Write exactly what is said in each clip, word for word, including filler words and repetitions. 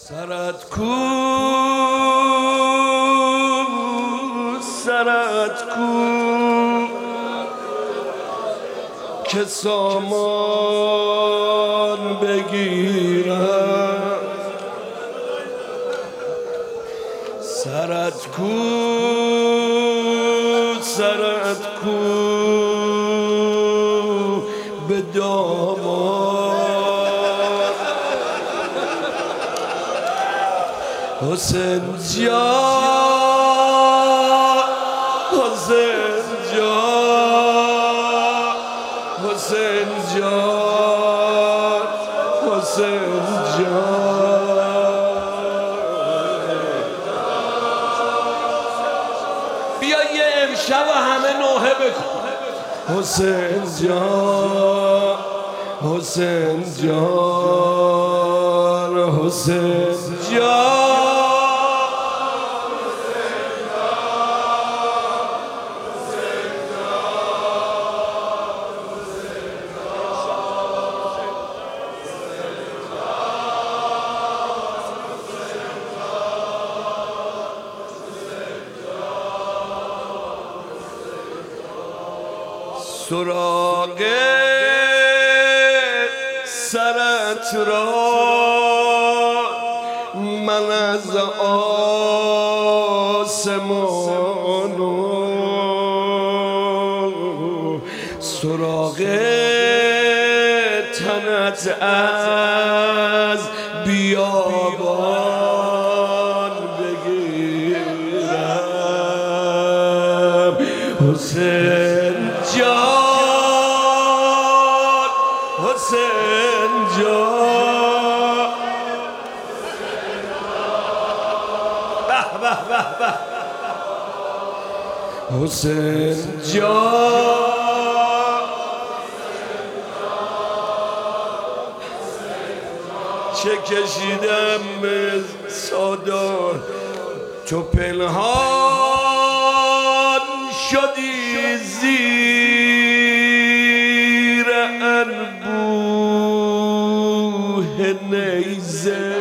سرت کو سرت کو که سامان بگیرم سرت کو سرت کو به دامان حسین جان حسین جان حسین جان حسین جان بیا یه امشب همه نوحه بکن حسین جان حسین جان حسین جان سراغ سرت را من از آسمان سراغ تنت از بیابان بگیرم حسین جان حسین جان به به به به حسین جان چه کشیدم سادار تو پنهان شدی زیر انبوه نیزه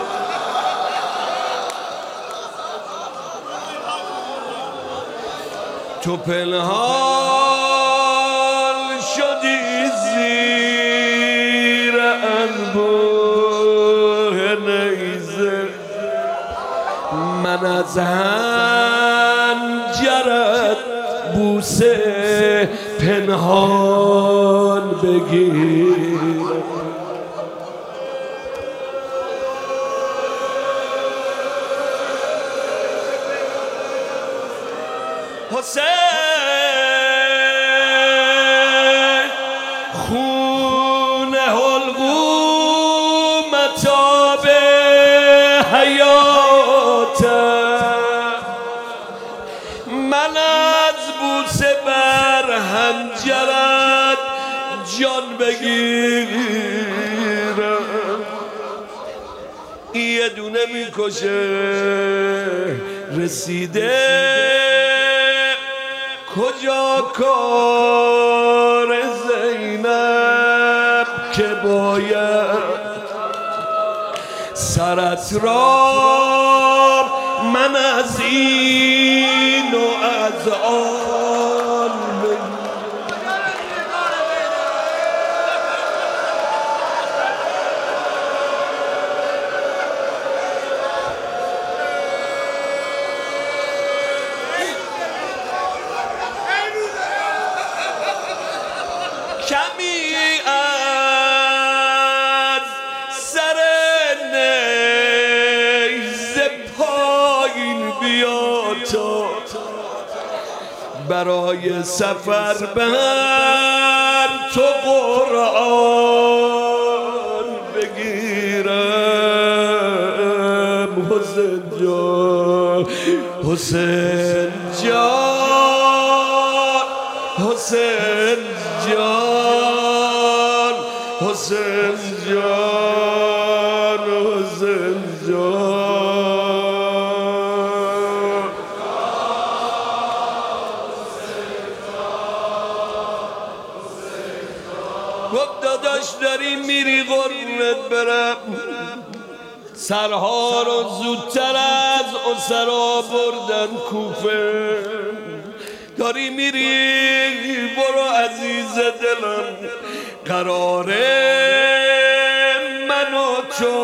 تو پنهان شدی زیر انبوه نیزه من از هنجرت بوسه پنهان بگیر حسین خون حلقومت آب حیات من از بوسه بر هنجرت جان بگیرم یه دونه میکشه رسیده کجا کار زینب که باید سرت را من از این و از آن کمی از سر نیزه پایین بیا تا برای سفر بر تو قرآن بگیرم حسین جان حسین جان حسین جان حسین جان حسین جان گفت داداش داری میری قربونت برم سرها رو زودتر از اسرا بردن کوفه. داری میری برو عزیز دلم، قراره من و تو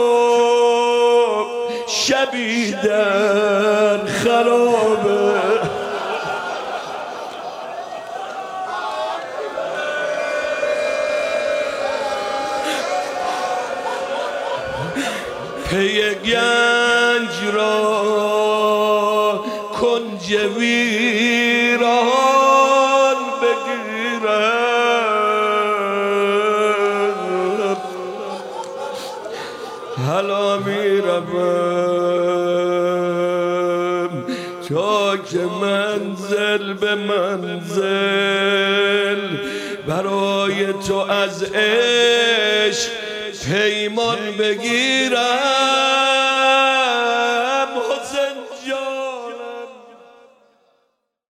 شبی در خرابه. پی گنج را کنج ویران بگیرم. حالا میروم تا که منزل به منزل برای تو از عشق پیمان بگیرم. حسین جان